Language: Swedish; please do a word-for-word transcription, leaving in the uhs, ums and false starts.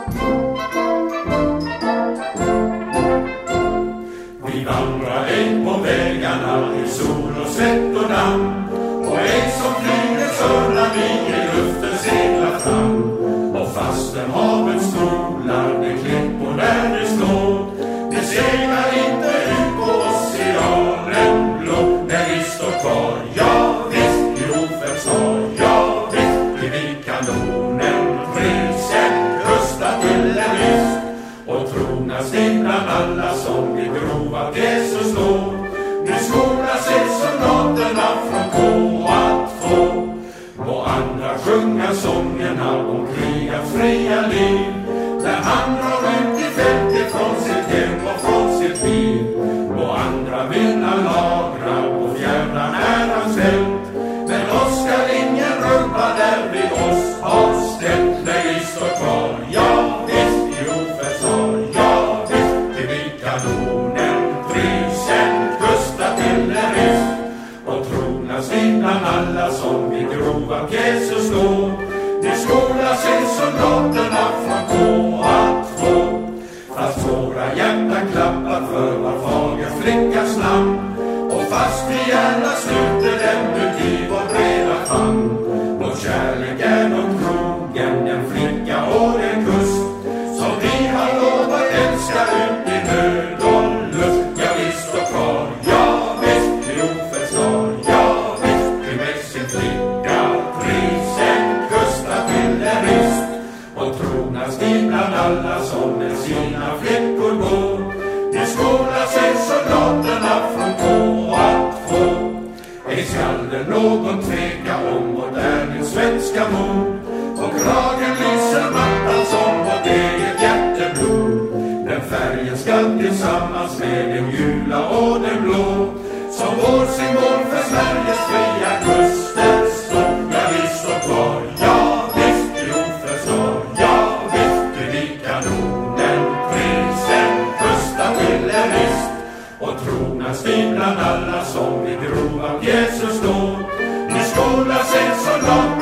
Vi vandrar ej på vägarna i sol och svett och damm, och ej som flyger surrar vi i luften seglar fram. Och fastän havet stolar, det klippor där det står, det seglar inte ut på oceanen blå. När vi står kvar, ja visst, i Rofens stad, ja visst, vi vid kanonen prisen rösta till en list. Och tronas in bland alla som vid grova pjäser står. Nu skolar sig soldaterna från K att få, och andra sjunga sångerna om krigets fria liv. Där han drar ut i fältet från sitt hem och från sitt liv, och andra vinna lagra på fjärran är hans fält. Men oss ska ingen rubba där vid oss har ställt. När vi står kvar, ja visst, i Rofens stad, ja visst, till vid kanonen prisen kusta till en rist. Och tronas in bland alla som vid grova pjäser står. Nu skolar sig soldaterna från K att få, fast våra hjärtan klappar för var fager flickas namn. Och fast vi gärna sluter den ut i vår breda famn. Vår kärlek är någon krogen, en flicka och en kust, som vi har lovat älska ut i nöd och lust. Ja visst och kvar, ja visst, i Rofens stad, ja visst, vi med sin flicka prisen kusta till en rist. Och tronas in bland alla som med sina flickor går. Nu skolar sig soldaterna från K att få. Ej skall det någon tveka om vad är min svenska mor. Och kragen lyser mattan som vårt eget hjärteblod. Den färgen skall tillsammans med den gula och den blå, som vår symbol för Sveriges fria kuster står. Ja visst och kvar, ja visst, i Rofens stad, ja visst, vid kanonen prisen kusta till en rist. Och tronas in bland alla som vid grova pjäser står. Nu skolar sig soldater